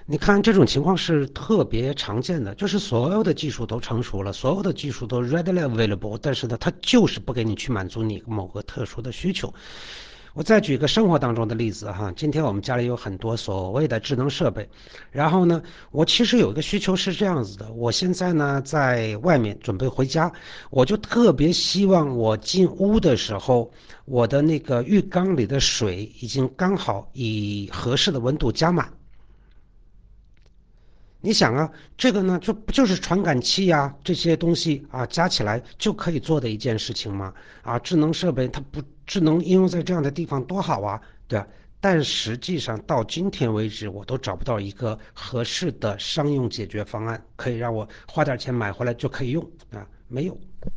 你看这种情况是特别常见的，就是所有的技术都成熟了，所有的技术都 readily available，但是呢，它就是不给你去满足你某个特殊的需求。我再举个生活当中的例子哈，今天我们家里有很多所谓的智能设备，然后呢，我其实有一个需求是这样子的，我现在呢在外面准备回家，我就特别希望我进屋的时候，我的那个浴缸里的水已经刚好以合适的温度加满。你想啊，这个呢，就不就是传感器呀、这些东西啊，加起来就可以做的一件事情吗？啊，智能设备它不智能应用在这样的地方多好啊，对吧？但实际上到今天为止，我都找不到一个合适的商用解决方案，可以让我花点钱买回来就可以用啊，没有。